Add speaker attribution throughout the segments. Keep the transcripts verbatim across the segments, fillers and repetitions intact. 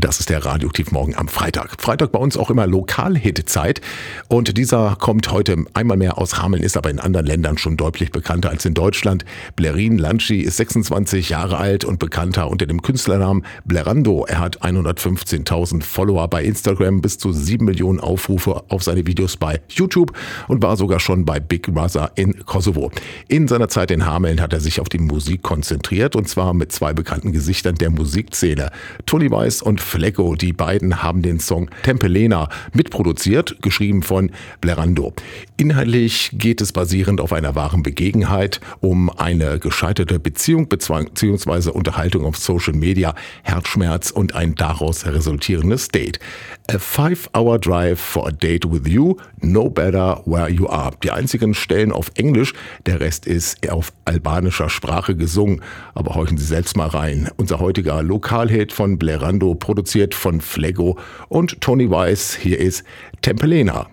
Speaker 1: Das ist der Radioaktiv-Morgen am Freitag. Freitag bei uns auch immer Lokal-Hit-Zeit. Und dieser kommt heute einmal mehr aus Hameln, ist aber in anderen Ländern schon deutlich bekannter als in Deutschland. Blerin Lanci ist sechsundzwanzig Jahre alt und bekannter unter dem Künstlernamen Blerando. Er hat hundertfünfzehntausend Follower bei Instagram, bis zu sieben Millionen Aufrufe auf seine Videos bei YouTube und war sogar schon bei Big Brother in Kosovo. In seiner Zeit in Hameln hat er sich auf die Musik konzentriert und zwar mit zwei bekannten Gesichtern der Musikszene. Tony Weiss und Flecko, die beiden haben den Song Tempelena mitproduziert, geschrieben von Blerando. Inhaltlich geht es basierend auf einer wahren Begebenheit um eine gescheiterte Beziehung bzw. Unterhaltung auf Social Media, Herzschmerz und ein daraus resultierendes Date. A five-hour drive for a date with you, no better where you are. Die einzigen Stellen auf Englisch, der Rest ist auf albanischer Sprache gesungen. Aber horchen Sie selbst mal rein. Unser heutiger Lokalhit von Blerando, produziert von Flecko und Tony Weiss. Hier ist Tempelena.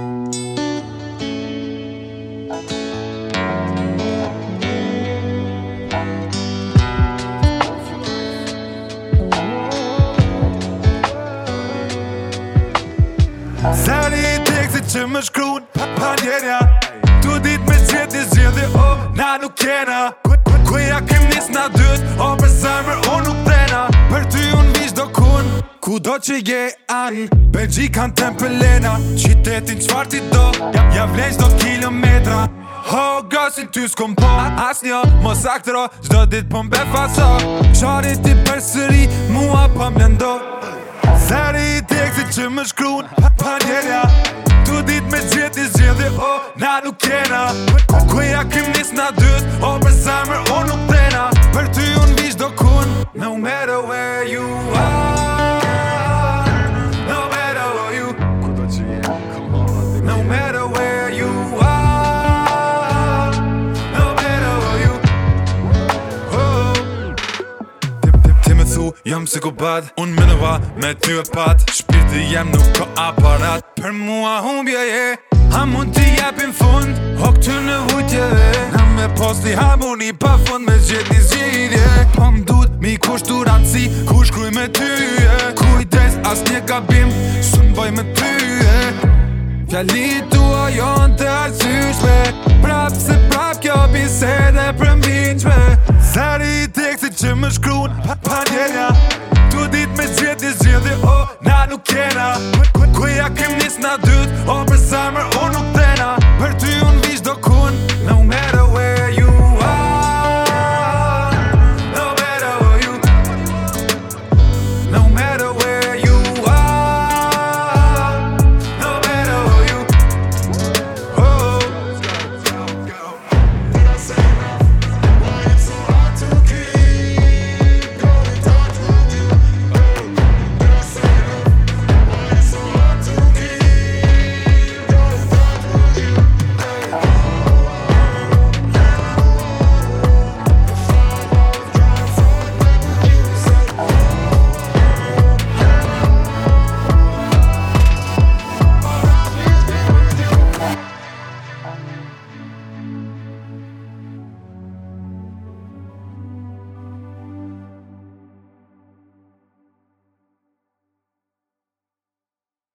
Speaker 2: Sari teksti që më shkrun pa njerja Tu dit me qëti zhjedhe o na nuk kena Kuja kem nis na dyt o për zemër o nuk tena Për ty unë vish do kun Ku do që je anë Belgji kanë Tempelena Qitetin qfar ti do Ja vlenj do kilometra Ho gasin ty s'kom po As një mos aktero Gjdo dit po mbe faso Qarit ti për sëri Mua po mlendo Sari teksti që më shkrun pa njerja Tu dit me gjeti zhjedhe o na nuk kena Kuja kem nis na dyt o për zemër o nuk tena Për ty unë vish do kun No matter where you are No matter where you No matter where you are No matter where you oh. Ti me thu jam psikopat Unë menova me ty e pat Shpirti jem nuk ka aparat Për mua humbje je A mund t'i jepin fund O këtë në hujtjeve Na me posti harmoni pa fund Me gjithë një zgjidje Po m'dut mi kushtu randsi Ku shkruj me ty e Kujdes as një gabim Së m'baj me ty e Fjallit tua jon të arsyshme Prap se prap kjo bisede për mbinqme Sari teksti që më shkrun pa, pa njerja Tu dit me gjithë një zgjidhe o na nuk kena Kuja kem nis na dyt